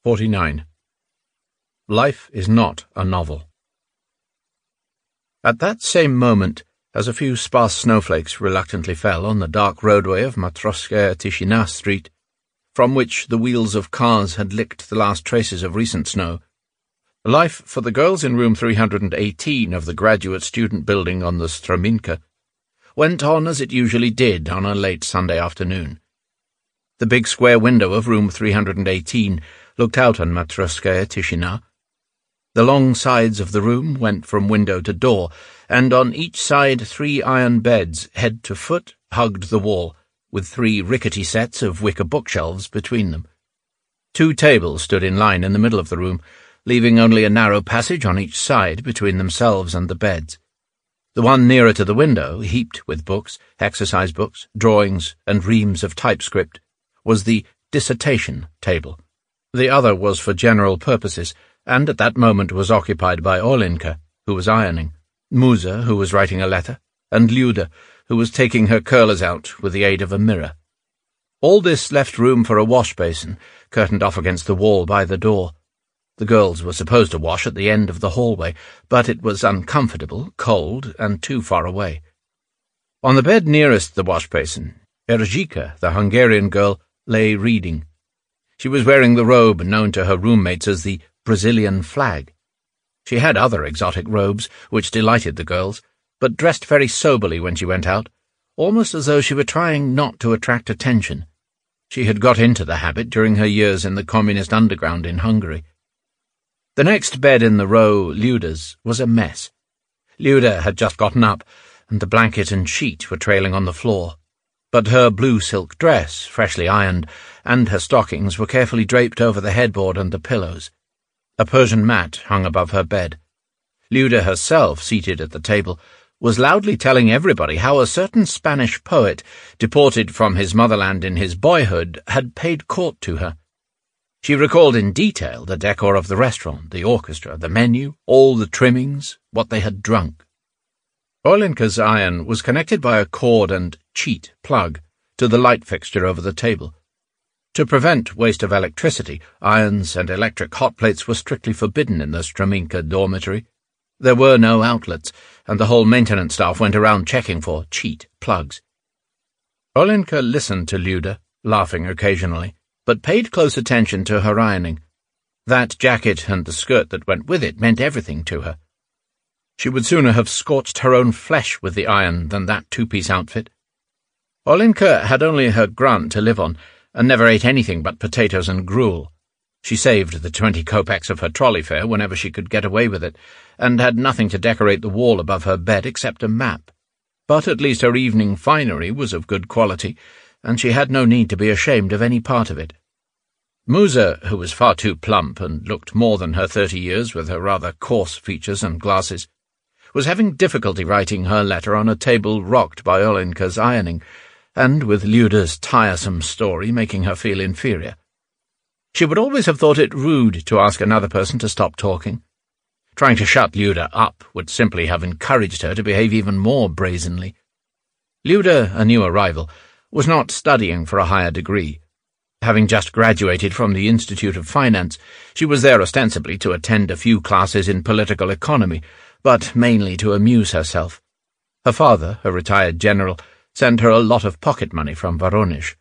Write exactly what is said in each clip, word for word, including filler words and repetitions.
forty-nine. Life is not a novel. At that same moment, as a few sparse snowflakes reluctantly fell on the dark roadway of Matrosskaya Tishina Street, from which the wheels of cars had licked the last traces of recent snow, life for the girls in room three hundred eighteen of the graduate student building on the Straminka went on as it usually did on a late Sunday afternoon. The big square window of room three hundred eighteen looked out on Matrosskaya Tishina. The long sides of the room went from window to door, and on each side three iron beds, head to foot, hugged the wall, with three rickety sets of wicker bookshelves between them. Two tables stood in line in the middle of the room, leaving only a narrow passage on each side between themselves and the beds. The one nearer to the window, heaped with books, exercise books, drawings, and reams of typescript, was the dissertation table. The other was for general purposes, and at that moment was occupied by Olenka, who was ironing, Musa, who was writing a letter, and Lyuda, who was taking her curlers out with the aid of a mirror. All this left room for a wash-basin, curtained off against the wall by the door. The girls were supposed to wash at the end of the hallway, but it was uncomfortable, cold, and too far away. On the bed nearest the wash-basin, Erzsika, the Hungarian girl, lay reading. She was wearing the robe known to her roommates as the Brazilian flag. She had other exotic robes, which delighted the girls, but dressed very soberly when she went out, almost as though she were trying not to attract attention. She had got into the habit during her years in the communist underground in Hungary. The next bed in the row, Lyuda's, was a mess. Lyuda had just gotten up, and the blanket and sheet were trailing on the floor. But her blue silk dress, freshly ironed, and her stockings were carefully draped over the headboard and the pillows. A Persian mat hung above her bed. Lyuda herself, seated at the table, was loudly telling everybody how a certain Spanish poet, deported from his motherland in his boyhood, had paid court to her. She recalled in detail the decor of the restaurant, the orchestra, the menu, all the trimmings, what they had drunk. Olenka's iron was connected by a cord and cheat plug to the light fixture over the table. To prevent waste of electricity, irons and electric hot plates were strictly forbidden in the Straminka dormitory. There were no outlets, and the whole maintenance staff went around checking for cheat plugs. Olenka listened to Lyuda, laughing occasionally, but paid close attention to her ironing. That jacket and the skirt that went with it meant everything to her. She would sooner have scorched her own flesh with the iron than that two-piece outfit. Olenka had only her grant to live on, and never ate anything but potatoes and gruel. She saved the twenty kopecks of her trolley fare whenever she could get away with it, and had nothing to decorate the wall above her bed except a map. But at least her evening finery was of good quality, and she had no need to be ashamed of any part of it. Musa, who was far too plump and looked more than her thirty years with her rather coarse features and glasses, was having difficulty writing her letter on a table rocked by Olenka's ironing, and with Lyuda's tiresome story making her feel inferior. She would always have thought it rude to ask another person to stop talking. Trying to shut Lyuda up would simply have encouraged her to behave even more brazenly. Lyuda, a new arrival, was not studying for a higher degree. Having just graduated from the Institute of Finance, she was there ostensibly to attend a few classes in political economy, but mainly to amuse herself. Her father, a retired general, sent her a lot of pocket money from Voronezh.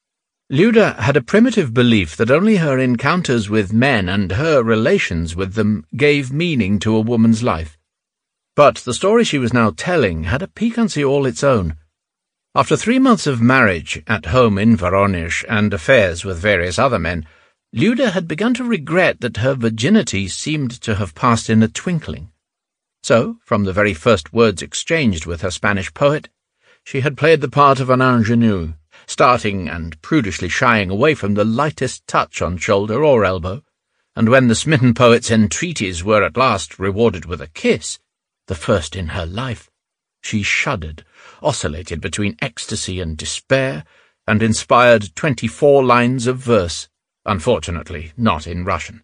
Lyuda had a primitive belief that only her encounters with men and her relations with them gave meaning to a woman's life. But the story she was now telling had a piquancy all its own. After three months of marriage at home in Voronezh and affairs with various other men, Lyuda had begun to regret that her virginity seemed to have passed in a twinkling. So, from the very first words exchanged with her Spanish poet, she had played the part of an ingénue, starting and prudishly shying away from the lightest touch on shoulder or elbow, and when the smitten poet's entreaties were at last rewarded with a kiss, the first in her life, she shuddered, oscillated between ecstasy and despair, and inspired twenty-four lines of verse, unfortunately not in Russian.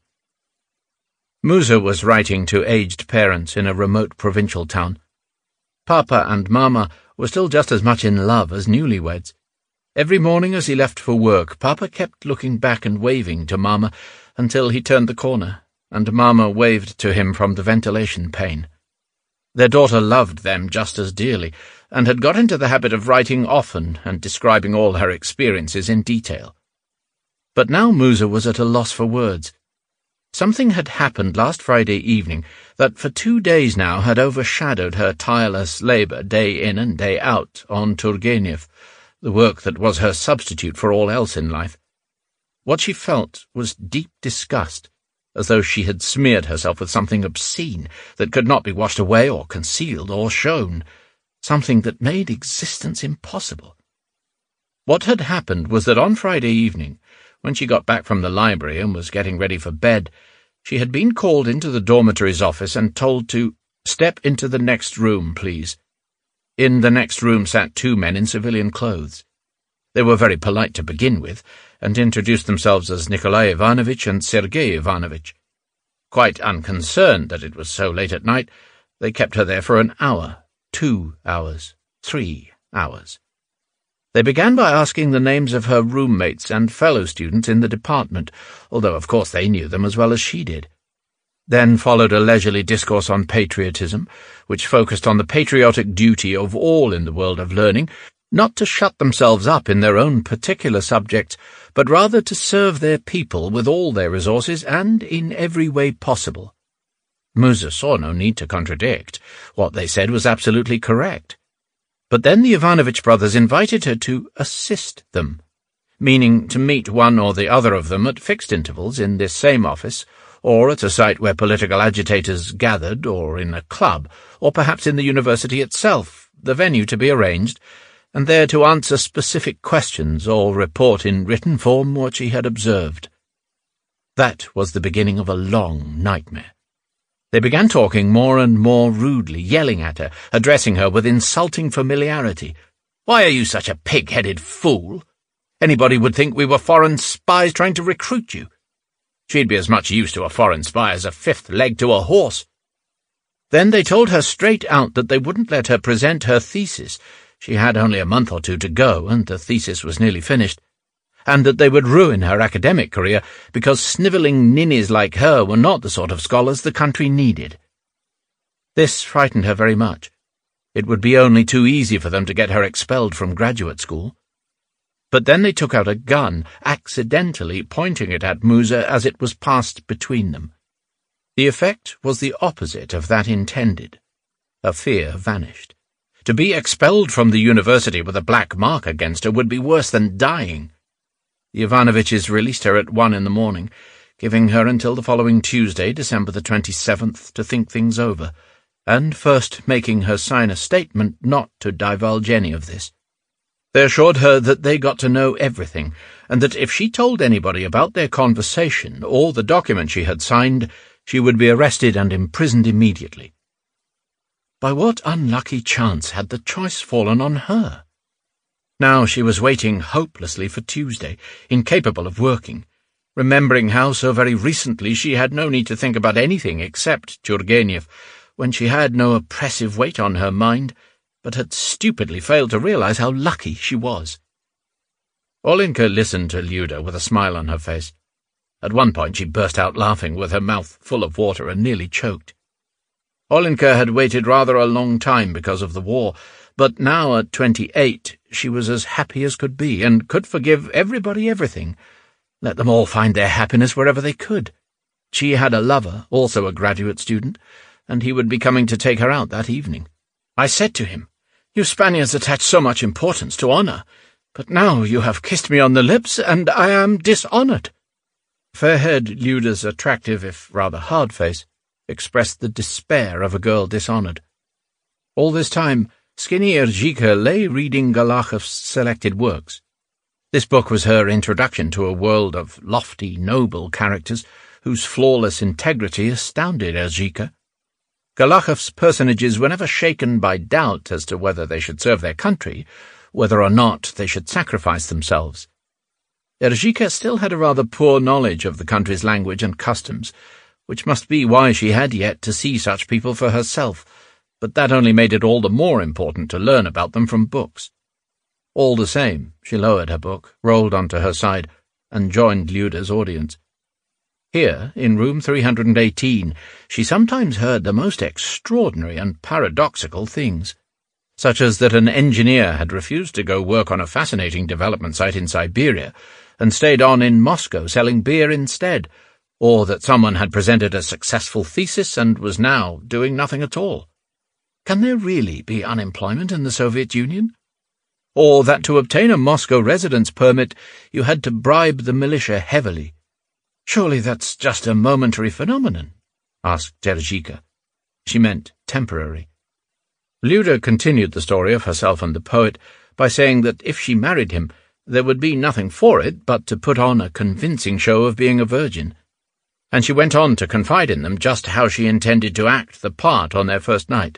Musa was writing to aged parents in a remote provincial town. Papa and Mama were still just as much in love as newlyweds. Every morning as he left for work, Papa kept looking back and waving to Mama, until he turned the corner, and Mama waved to him from the ventilation pane. Their daughter loved them just as dearly, and had got into the habit of writing often and describing all her experiences in detail. But now Musa was at a loss for words. Something had happened last Friday evening that for two days now had overshadowed her tireless labour day in and day out on Turgenev, the work that was her substitute for all else in life. What she felt was deep disgust, as though she had smeared herself with something obscene that could not be washed away or concealed or shown, something that made existence impossible. What had happened was that on Friday evening, when she got back from the library and was getting ready for bed, she had been called into the dormitory's office and told to step into the next room, please. In the next room sat two men in civilian clothes. They were very polite to begin with, and introduced themselves as Nikolai Ivanovitch and Sergei Ivanovitch. Quite unconcerned that it was so late at night, they kept her there for an hour, two hours, three hours. They began by asking the names of her roommates and fellow students in the department, although of course they knew them as well as she did. Then followed a leisurely discourse on patriotism, which focused on the patriotic duty of all in the world of learning, not to shut themselves up in their own particular subjects, but rather to serve their people with all their resources and in every way possible. Musa saw no need to contradict. What they said was absolutely correct. But then the Ivanovitch brothers invited her to assist them, meaning to meet one or the other of them at fixed intervals in this same office, or at a site where political agitators gathered, or in a club, or perhaps in the university itself, the venue to be arranged, and there to answer specific questions or report in written form what she had observed. That was the beginning of a long nightmare. They began talking more and more rudely, yelling at her, addressing her with insulting familiarity. "Why are you such a pig-headed fool? Anybody would think we were foreign spies trying to recruit you. She'd be as much use to a foreign spy as a fifth leg to a horse." Then they told her straight out that they wouldn't let her present her thesis. She had only a month or two to go, and the thesis was nearly finished, and that they would ruin her academic career because snivelling ninnies like her were not the sort of scholars the country needed. This frightened her very much. It would be only too easy for them to get her expelled from graduate school. But then they took out a gun, accidentally pointing it at Musa as it was passed between them. The effect was the opposite of that intended. Her fear vanished. To be expelled from the university with a black mark against her would be worse than dying. The Ivanovitches released her at one in the morning, giving her until the following Tuesday, December the twenty-seventh, to think things over, and first making her sign a statement not to divulge any of this. They assured her that they got to know everything, and that if she told anybody about their conversation or the document she had signed, she would be arrested and imprisoned immediately. By what unlucky chance had the choice fallen on her? Now she was waiting hopelessly for Tuesday, incapable of working, remembering how so very recently she had no need to think about anything except Turgenev, when she had no oppressive weight on her mind, but had stupidly failed to realize how lucky she was. Olenka listened to Lyuda with a smile on her face. At one point she burst out laughing with her mouth full of water and nearly choked. Olenka had waited rather a long time because of the war, but now at twenty-eight she was as happy as could be, and could forgive everybody everything. Let them all find their happiness wherever they could. She had a lover, also a graduate student, and he would be coming to take her out that evening. I said to him, "You Spaniards attach so much importance to honour, but now you have kissed me on the lips, and I am dishonoured." Fair-haired Lyuda's attractive, if rather hard face, expressed the despair of a girl dishonoured. All this time, skinny Erzhika lay reading Galachev's selected works. This book was her introduction to a world of lofty, noble characters whose flawless integrity astounded Erzhika. Galachev's personages were never shaken by doubt as to whether they should serve their country, whether or not they should sacrifice themselves. Erzhika still had a rather poor knowledge of the country's language and customs, which must be why she had yet to see such people for herself, but that only made it all the more important to learn about them from books. All the same, she lowered her book, rolled onto her side, and joined Lyuda's audience. Here, in room three hundred eighteen, she sometimes heard the most extraordinary and paradoxical things, such as that an engineer had refused to go work on a fascinating development site in Siberia and stayed on in Moscow selling beer instead, or that someone had presented a successful thesis and was now doing nothing at all. Can there really be unemployment in the Soviet Union? Or that to obtain a Moscow residence permit you had to bribe the militia heavily? Surely that's just a momentary phenomenon, asked Erzhika. She meant temporary. Lyuda continued the story of herself and the poet by saying that if she married him, there would be nothing for it but to put on a convincing show of being a virgin, and she went on to confide in them just how she intended to act the part on their first night.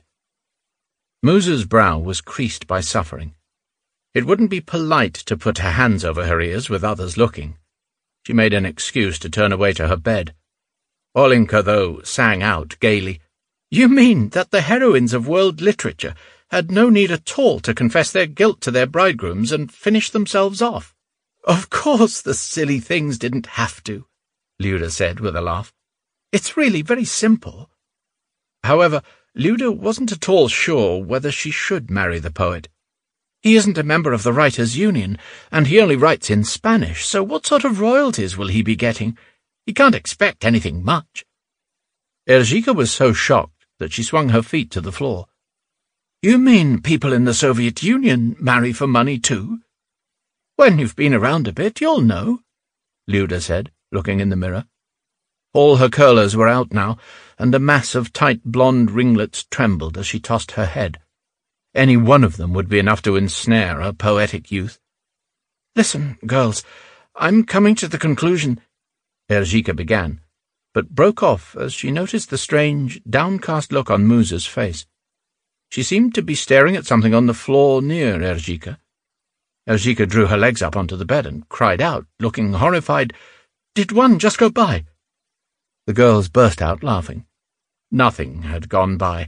Musa's brow was creased by suffering. It wouldn't be polite to put her hands over her ears with others looking. She made an excuse to turn away to her bed. Olenka, though, sang out gaily, "You mean that the heroines of world literature had no need at all to confess their guilt to their bridegrooms and finish themselves off? Of course the silly things didn't have to," Lyuda said with a laugh. "It's really very simple." However, Lyuda wasn't at all sure whether she should marry the poet. He isn't a member of the Writers' Union, and he only writes in Spanish, so what sort of royalties will he be getting? He can't expect anything much. Erzhika was so shocked that she swung her feet to the floor. "You mean people in the Soviet Union marry for money too?" "When you've been around a bit, you'll know," Lyuda said, looking in the mirror. All her curlers were out now, and a mass of tight blonde ringlets trembled as she tossed her head. Any one of them would be enough to ensnare a poetic youth. "Listen, girls, I'm coming to the conclusion—" Erzhika began, but broke off as she noticed the strange, downcast look on Musa's face. She seemed to be staring at something on the floor near Erzhika. Erzhika drew her legs up onto the bed and cried out, looking horrified, "Did one just go by?" The girls burst out laughing. Nothing had gone by.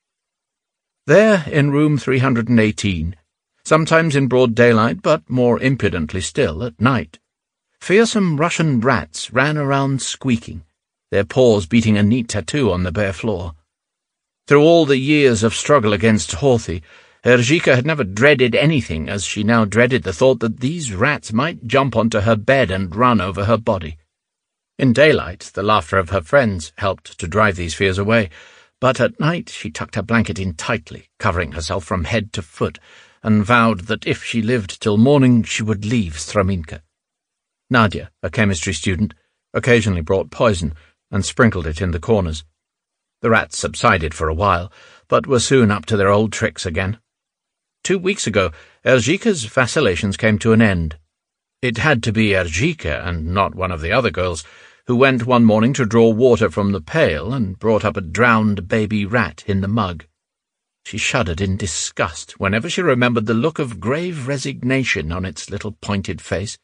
There, in room three hundred eighteen, sometimes in broad daylight, but more impudently still at night, fearsome Russian rats ran around squeaking, their paws beating a neat tattoo on the bare floor. Through all the years of struggle against Horthy, Erzhika had never dreaded anything as she now dreaded the thought that these rats might jump onto her bed and run over her body. In daylight, the laughter of her friends helped to drive these fears away, but at night she tucked her blanket in tightly, covering herself from head to foot, and vowed that if she lived till morning she would leave Straminka. Nadia, a chemistry student, occasionally brought poison and sprinkled it in the corners. The rats subsided for a while, but were soon up to their old tricks again. Two weeks ago, Erzhika's vacillations came to an end. It had to be Erzhika, and not one of the other girls, who went one morning to draw water from the pail and brought up a drowned baby rat in the mug. She shuddered in disgust whenever she remembered the look of grave resignation on its little pointed face.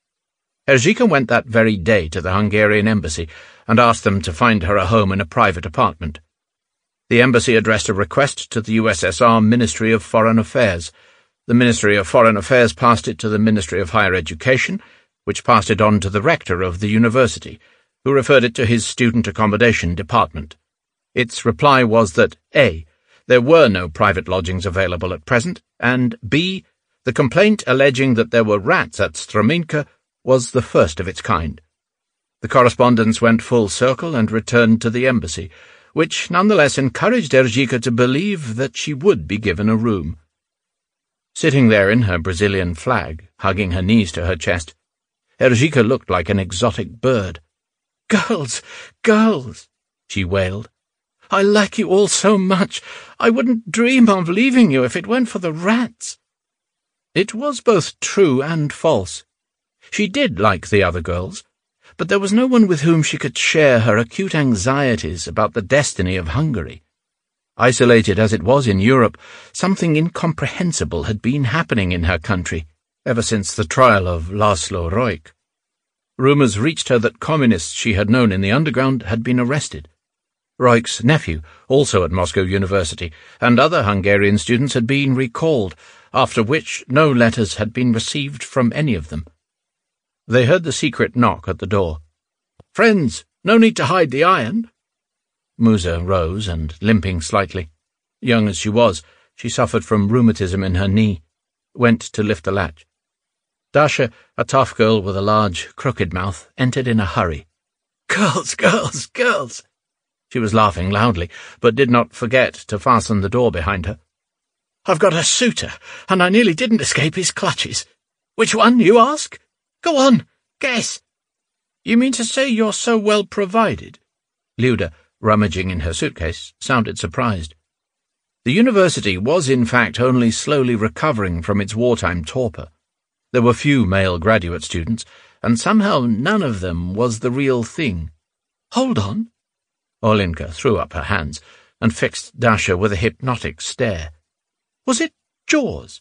Erzhika went that very day to the Hungarian embassy and asked them to find her a home in a private apartment. The embassy addressed a request to the U S S R Ministry of Foreign Affairs. The Ministry of Foreign Affairs passed it to the Ministry of Higher Education, which passed it on to the rector of the university, who referred it to his student accommodation department. Its reply was that A. There were no private lodgings available at present, and B. The complaint alleging that there were rats at Straminka was the first of its kind. The correspondence went full circle and returned to the embassy, which nonetheless encouraged Erzhika to believe that she would be given a room. Sitting there in her Brazilian flag, hugging her knees to her chest, Erzhika looked like an exotic bird. "Girls, girls," she wailed. "I like you all so much. I wouldn't dream of leaving you if it weren't for the rats." It was both true and false. She did like the other girls, but there was no one with whom she could share her acute anxieties about the destiny of Hungary. Isolated as it was in Europe, something incomprehensible had been happening in her country ever since the trial of Laszlo Roik. Rumours reached her that communists she had known in the underground had been arrested. Roik's nephew, also at Moscow University, and other Hungarian students had been recalled, after which no letters had been received from any of them. They heard the secret knock at the door. Friends, no need to hide the iron. Musa rose and, limping slightly, young as she was, she suffered from rheumatism in her knee, went to lift the latch. Dasha, a tough girl with a large, crooked mouth, entered in a hurry. Girls, girls, girls! She was laughing loudly, but did not forget to fasten the door behind her. I've got a suitor, and I nearly didn't escape his clutches. Which one, you ask? Go on, guess. You mean to say you're so well provided? Luda, rummaging in her suitcase, sounded surprised. The university was in fact only slowly recovering from its wartime torpor. There were few male graduate students, and somehow none of them was the real thing. Hold on. Olenka threw up her hands and fixed Dasha with a hypnotic stare. Was it Jaws?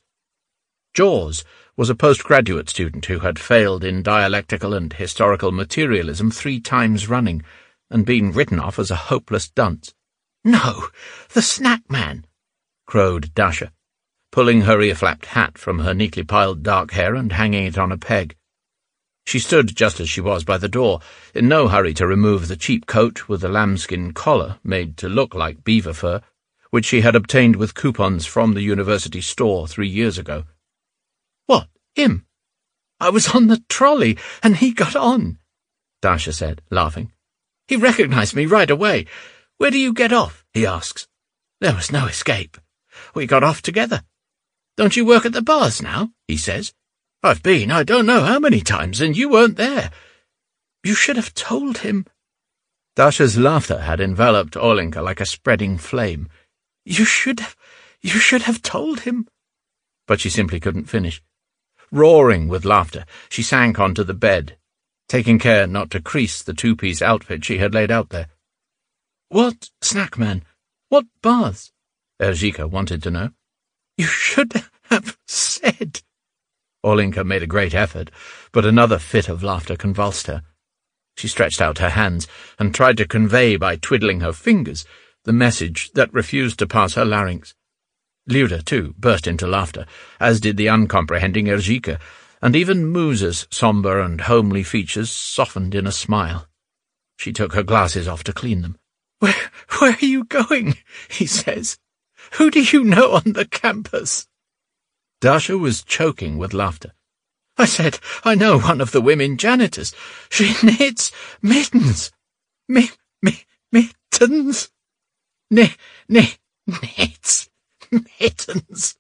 Jaws was a postgraduate student who had failed in dialectical and historical materialism three times running, and been written off as a hopeless dunce. No, the snack man, crowed Dasha, pulling her ear-flapped hat from her neatly piled dark hair and hanging it on a peg. She stood just as she was by the door, in no hurry to remove the cheap coat with the lambskin collar made to look like beaver fur, which she had obtained with coupons from the university store three years ago. What, him? I was on the trolley, and he got on, Dasha said, laughing. He recognized me right away. Where do you get off? He asks. There was no escape. We got off together. Don't you work at the bars now? He says. I've been I don't know how many times, and you weren't there. You should have told him. Dasha's laughter had enveloped Olenka like a spreading flame. You should have, you should have told him. But she simply couldn't finish. Roaring with laughter, she sank onto the bed, taking care not to crease the two-piece outfit she had laid out there. What, Snackman? What bars? Erzhika wanted to know. You should have said. Olenka made a great effort, but another fit of laughter convulsed her. She stretched out her hands and tried to convey by twiddling her fingers the message that refused to pass her larynx. Luda, too, burst into laughter, as did the uncomprehending Erzhika, and even Musa's sombre and homely features softened in a smile. She took her glasses off to clean them. Where, where are you going? He says. Who do you know on the campus? Dasha was choking with laughter. I said, I know one of the women janitors. She knits mittens. Mi, mi, mittens? Ni, ni, knits mittens.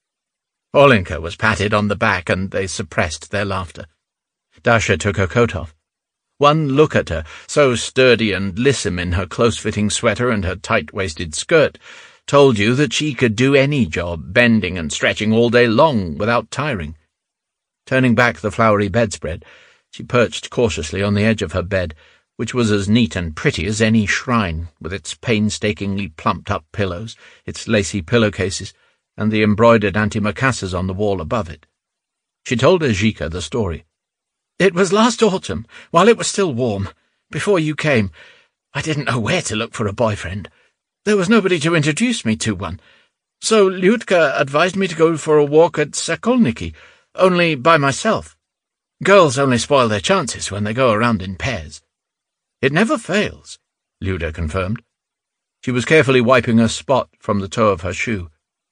Olenka was patted on the back, and they suppressed their laughter. Dasha took her coat off. One look at her, so sturdy and lissom in her close-fitting sweater and her tight-waisted skirt, told you that she could do any job, bending and stretching all day long without tiring. Turning back the flowery bedspread, she perched cautiously on the edge of her bed, which was as neat and pretty as any shrine, with its painstakingly plumped-up pillows, its lacy pillowcases, and the embroidered antimacassars on the wall above it. She told Erzhika the story. It was last autumn, while it was still warm, before you came. I didn't know where to look for a boyfriend. There was nobody to introduce me to one. So Lyudka advised me to go for a walk at Sokolniki, only by myself. Girls only spoil their chances when they go around in pairs. It never fails, Luda confirmed. She was carefully wiping a spot from the toe of her shoe.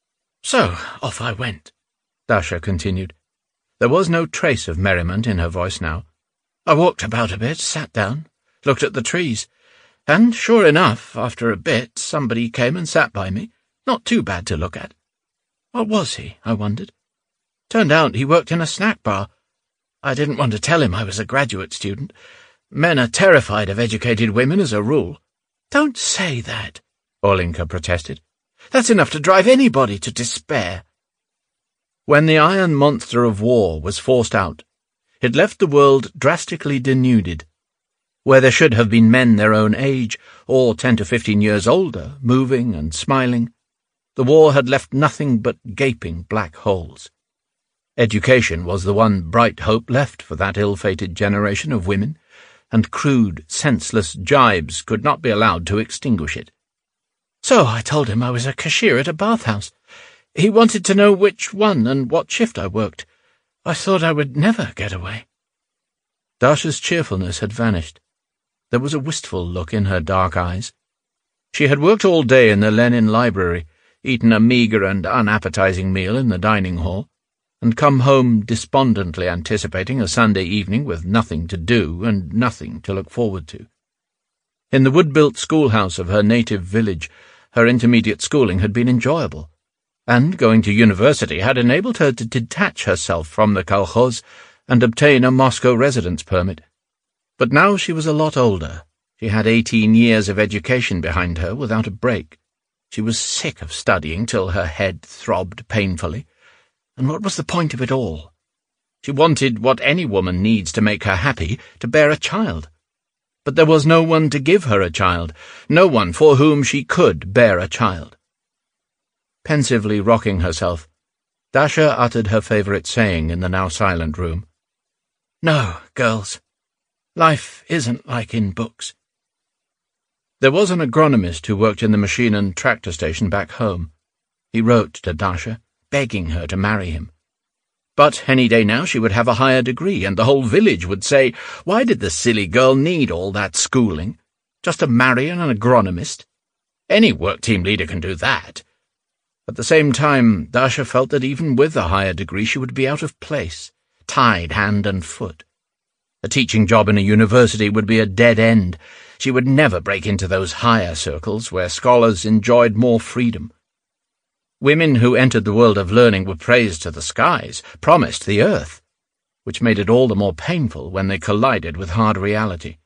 So off I went, Dasha continued. There was no trace of merriment in her voice now. I walked about a bit, sat down, looked at the trees, and sure enough, after a bit, somebody came and sat by me, not too bad to look at. What was he, I wondered? Turned out he worked in a snack bar. I didn't want to tell him I was a graduate student. Men are terrified of educated women as a rule. Don't say that, Olenka protested. That's enough to drive anybody to despair. When the iron monster of war was forced out, it left the world drastically denuded. Where there should have been men their own age, or ten to fifteen years older, moving and smiling, the war had left nothing but gaping black holes. Education was the one bright hope left for that ill-fated generation of women, and crude, senseless jibes could not be allowed to extinguish it. So I told him I was a cashier at a bathhouse. He wanted to know which one and what shift I worked. I thought I would never get away. Dasha's cheerfulness had vanished. There was a wistful look in her dark eyes. She had worked all day in the Lenin library, eaten a meagre and unappetizing meal in the dining hall, and come home despondently anticipating a Sunday evening with nothing to do and nothing to look forward to. In the wood-built schoolhouse of her native village, her intermediate schooling had been enjoyable, and going to university had enabled her to detach herself from the kolkhoz and obtain a Moscow residence permit. But now she was a lot older. She had eighteen years of education behind her without a break. She was sick of studying till her head throbbed painfully. And what was the point of it all? She wanted what any woman needs to make her happy, to bear a child. But there was no one to give her a child, no one for whom she could bear a child. Pensively rocking herself, Dasha uttered her favourite saying in the now silent room. "No, girls, life isn't like in books." There was an agronomist who worked in the machine and tractor station back home. He wrote to Dasha, begging her to marry him. But any day now she would have a higher degree, and the whole village would say, why did the silly girl need all that schooling? Just to marry an agronomist? Any work team leader can do that. At the same time, Dasha felt that even with a higher degree she would be out of place, tied hand and foot. A teaching job in a university would be a dead end. She would never break into those higher circles where scholars enjoyed more freedom. Women who entered the world of learning were praised to the skies, promised the earth, which made it all the more painful when they collided with hard reality.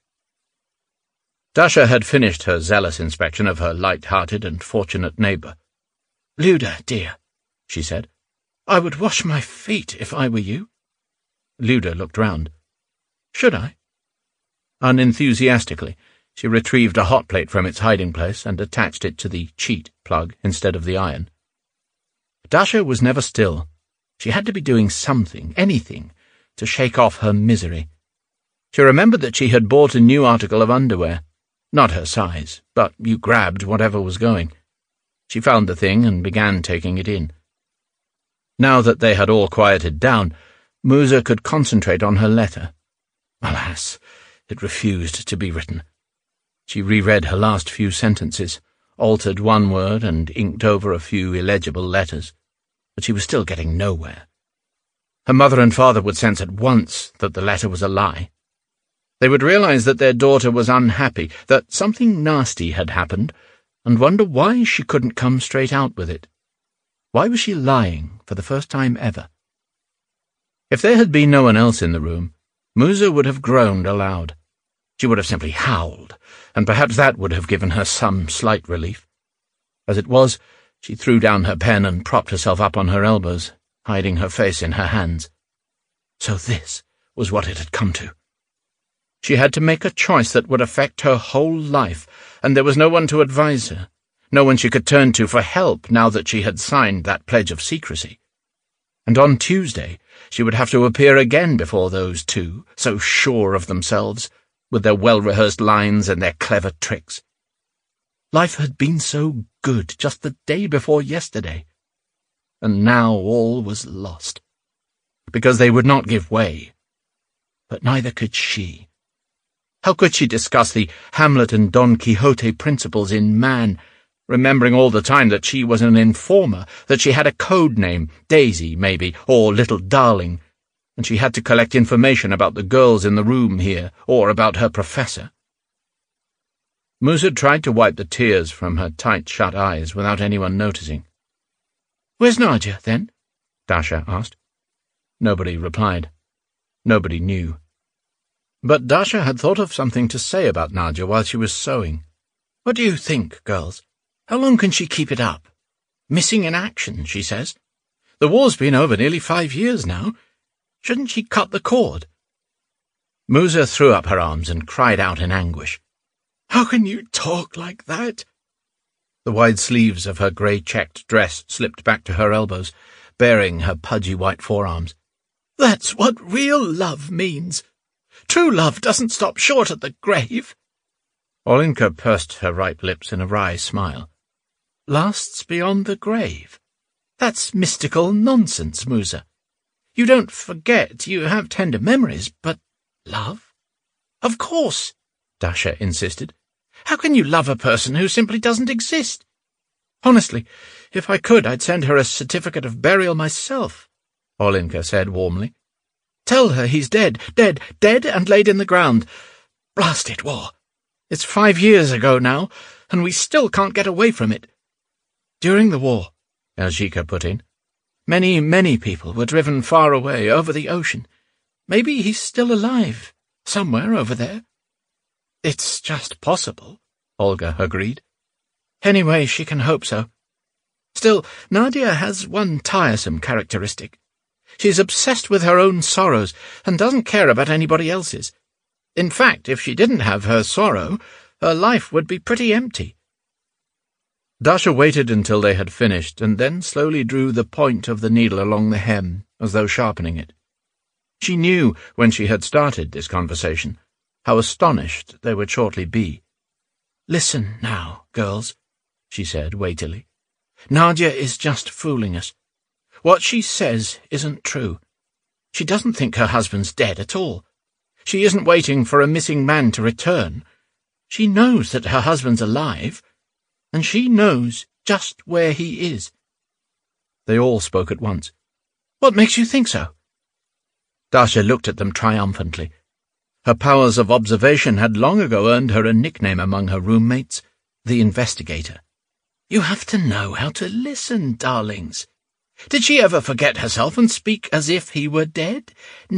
Dasha had finished her zealous inspection of her light-hearted and fortunate neighbour. "Luda, dear," she said, "I would wash my feet if I were you." Luda looked round. "Should I?" Unenthusiastically, she retrieved a hot plate from its hiding-place and attached it to the cheat plug instead of the iron. Dasha was never still. She had to be doing something, anything, to shake off her misery. She remembered that she had bought a new article of underwear. Not her size, but you grabbed whatever was going. She found the thing and began taking it in. Now that they had all quieted down, Musa could concentrate on her letter. Alas, it refused to be written. She reread her last few sentences, altered one word and inked over a few illegible letters, but she was still getting nowhere. Her mother and father would sense at once that the letter was a lie. They would realize that their daughter was unhappy, that something nasty had happened, and wonder why she couldn't come straight out with it. Why was she lying for the first time ever? If there had been no one else in the room, Musa would have groaned aloud. She would have simply howled, and perhaps that would have given her some slight relief. As it was, she threw down her pen and propped herself up on her elbows, hiding her face in her hands. So this was what it had come to. She had to make a choice that would affect her whole life, and there was no one to advise her, no one she could turn to for help now that she had signed that pledge of secrecy. And on Tuesday she would have to appear again before those two, so sure of themselves, with their well-rehearsed lines and their clever tricks. Life had been so good just the day before yesterday, and now all was lost, because they would not give way. But neither could she. How could she discuss the Hamlet and Don Quixote principles in Man, remembering all the time that she was an informer, that she had a code name, Daisy, maybe, or Little Darling, and she had to collect information about the girls in the room here, or about her professor? Musa tried to wipe the tears from her tight-shut eyes without anyone noticing. "Where's Nadja, then?" Dasha asked. Nobody replied. Nobody knew. But Dasha had thought of something to say about Nadja while she was sewing. "What do you think, girls? How long can she keep it up? Missing in action, she says. The war's been over nearly five years now. Shouldn't she cut the cord?" Musa threw up her arms and cried out in anguish. "How can you talk like that?" The wide sleeves of her grey-checked dress slipped back to her elbows, baring her pudgy white forearms. "That's what real love means. True love doesn't stop short at the grave." Olenka pursed her ripe lips in a wry smile. "Lasts beyond the grave? That's mystical nonsense, Musa. You don't forget, you have tender memories, but love? Of course. Dasha insisted. "How can you love a person who simply doesn't exist? Honestly, if I could, I'd send her a certificate of burial myself," Olenka said warmly. "Tell her he's dead, dead, dead and laid in the ground. Blast it, war! It's five years ago now, and we still can't get away from it." "During the war," Elzhika put in, "many, many people were driven far away over the ocean. Maybe he's still alive, somewhere over there." "It's just possible," Olga agreed. "Anyway, she can hope so. Still, Nadia has one tiresome characteristic. She's obsessed with her own sorrows and doesn't care about anybody else's. In fact, if she didn't have her sorrow, her life would be pretty empty." Dasha waited until they had finished and then slowly drew the point of the needle along the hem, as though sharpening it. She knew, when she had started this conversation, how astonished they would shortly be. "Listen now, girls," she said weightily. "Nadia is just fooling us. What she says isn't true. She doesn't think her husband's dead at all. She isn't waiting for a missing man to return. She knows that her husband's alive, and she knows just where he is." They all spoke at once. "What makes you think so?" Dasha looked at them triumphantly. Her powers of observation had long ago earned her a nickname among her roommates, the Investigator. "You have to know how to listen, darlings. Did she ever forget herself and speak as if he were dead?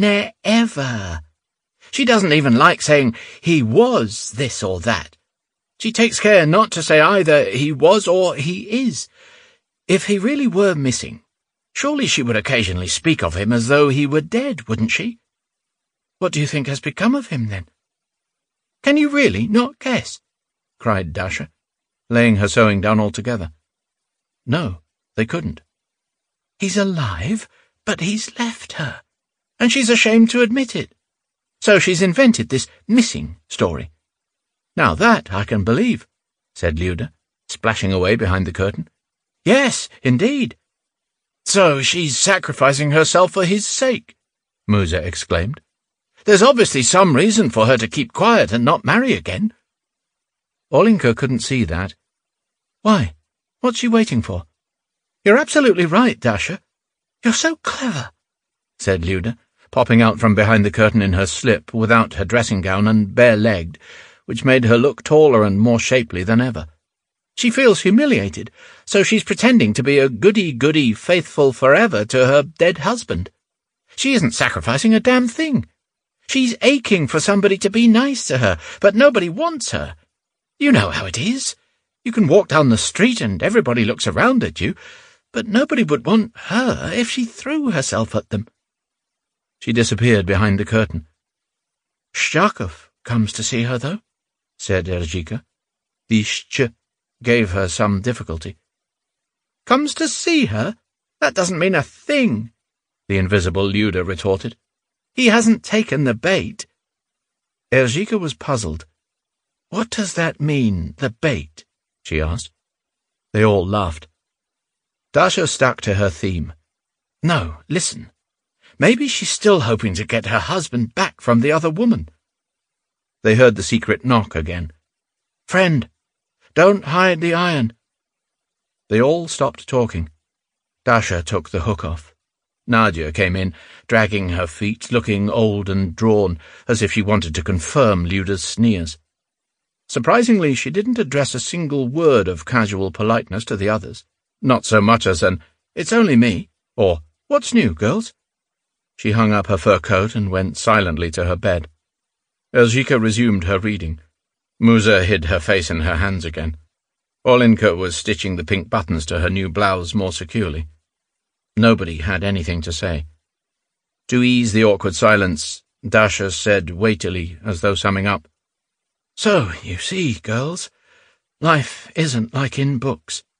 Never. She doesn't even like saying he was this or that. She takes care not to say either he was or he is. If he really were missing, surely she would occasionally speak of him as though he were dead, wouldn't she? What do you think has become of him, then?" "Can you really not guess?" cried Dasha, laying her sewing down altogether. No, they couldn't. "He's alive, but he's left her, and she's ashamed to admit it. So she's invented this missing story." "Now that I can believe," said Luda, splashing away behind the curtain. "Yes, indeed." "So she's sacrificing herself for his sake," Musa exclaimed. "There's obviously some reason for her to keep quiet and not marry again." Olenka couldn't see that. "Why? What's she waiting for?" "You're absolutely right, Dasha. You're so clever," said Luda, popping out from behind the curtain in her slip without her dressing gown and bare-legged, which made her look taller and more shapely than ever. "She feels humiliated, so she's pretending to be a goody-goody faithful forever to her dead husband. She isn't sacrificing a damn thing. She's aching for somebody to be nice to her, but nobody wants her. You know how it is. You can walk down the street and everybody looks around at you, but nobody would want her if she threw herself at them." She disappeared behind the curtain. "Shchakov comes to see her, though," said Elzhika. The sh gave her some difficulty. "Comes to see her? That doesn't mean a thing," the invisible Luda retorted. "He hasn't taken the bait." Elzhika was puzzled. "What does that mean, the bait?" she asked. They all laughed. Dasha stuck to her theme. "No, listen. Maybe she's still hoping to get her husband back from the other woman." They heard the secret knock again. "Friend, don't hide the iron." They all stopped talking. Dasha took the hook off. Nadia came in, dragging her feet, looking old and drawn, as if she wanted to confirm Luda's sneers. Surprisingly, she didn't address a single word of casual politeness to the others. Not so much as an, "It's only me," or, "What's new, girls?" She hung up her fur coat and went silently to her bed. Elzhika resumed her reading. Musa hid her face in her hands again. Olenka was stitching the pink buttons to her new blouse more securely. Nobody had anything to say. To ease the awkward silence, Dasha said weightily, as though summing up, "So, you see, girls, life isn't like in books.